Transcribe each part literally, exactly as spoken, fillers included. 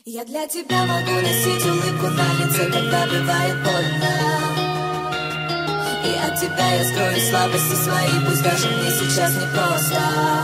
Я для тебя могу носить улыбку на лице, когда бывает больно. И от тебя я скрою слабости свои, пусть даже мне сейчас непросто.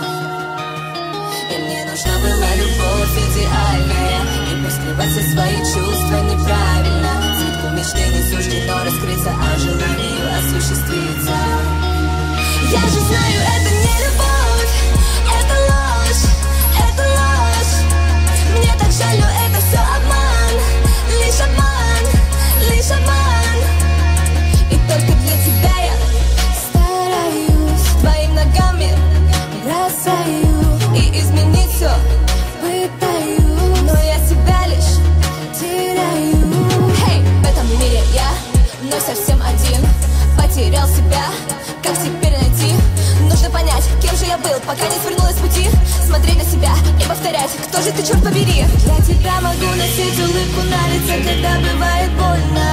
И мне нужна была любовь идеальная, и пусть скрывать все свои чувства неправильно. Цветку мечты не суждено раскрыться, а желанию осуществиться. Я же знаю, это не любовь, это ложь, это ложь. Мне так жаль, но это все обман, лишь обман, лишь обман. И только для тебя я стараюсь, твоим ногам мир бросаю, и изменить все пытаюсь, но я себя лишь теряю. Hey, в этом мире я вновь совсем один, потерял себя, как теперь найти? Нужно понять, кем же я был, пока не свернулась с пути. Смотреть на себя и повторять, кто же ты, черт побери. Для тебя могу носить улыбку на лице, когда бывает больно.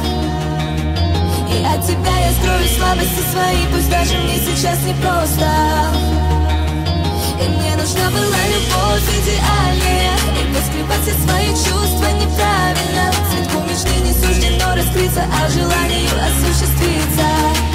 И от тебя я скрою слабости свои, пусть даже мне сейчас непросто. И мне нужна была любовь идеальная, и пусть скрывать все свои чувства неправильно. Цветку мечты не суждено раскрыться, а желанию осуществиться.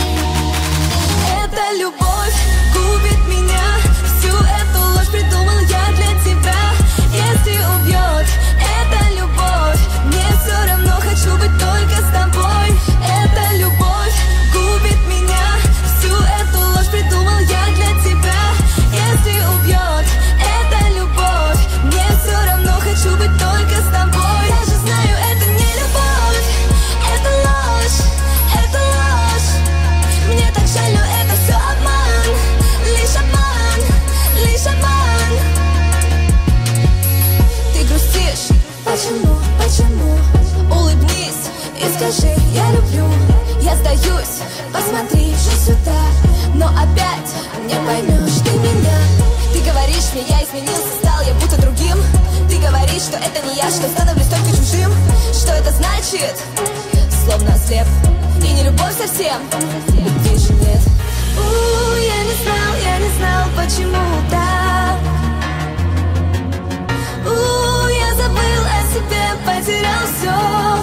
Эта любовь губит меня, всю эту ложь придумал я для тебя. Если убьет эта любовь, мне все равно, хочу быть только с тобой. Эта любовь губит меня, всю эту ложь придумал я для тебя. Если убьет эта любовь, мне все равно, хочу быть только с тобой. Я же знаю, это не любовь, это ложь, это ложь. Мне так жаль, но это все обман, лишь обман, лишь обман. Ты грустишь, почему, почему? Улыбнись и скажи, я люблю. Я сдаюсь, посмотри же сюда, но опять не поймешь ты меня. Ты говоришь мне, я изменился, стал я будто другим. Ты говоришь, что это не я, что становлюсь только чужим. Что это значит? Словно слеп, и не любовь совсем, любви же нет. У, я не знал, я не знал, почему так. У, я забыл о себе, потерял все.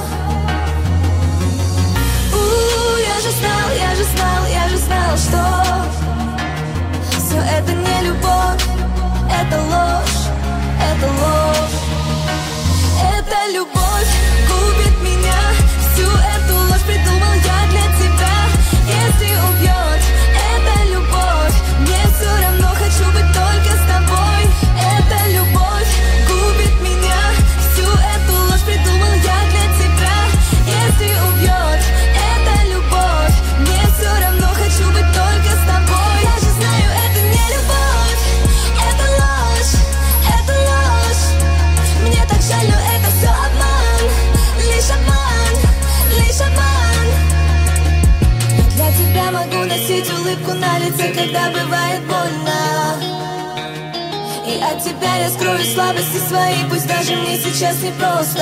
У, я же знал, я же знал, я же знал, что все это не любовь, это ложь, это ложь. Эта любовь губит меня, всю эту ложь придумал я для тебя. Если убьет эта любовь, мне все равно, хочу быть только с тобой. Эта любовь губит меня, всю эту ложь придумал я для тебя. Если убьет эта любовь, мне все равно, хочу быть только с тобой. Я же знаю, это не любовь, это ложь, это ложь. Мне так жаль, но это все обман, лишь обман, лишь обман. Я для тебя могу носить улыбку на лице, когда бывает больно. И от тебя я скрою слабости свои, пусть даже мне сейчас непросто.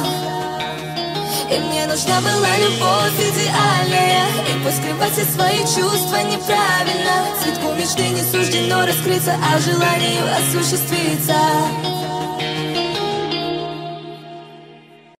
И мне нужна была любовь идеальная, и пусть скрывать все свои чувства неправильно. Цветку мечты не суждено раскрыться, а желанию осуществиться.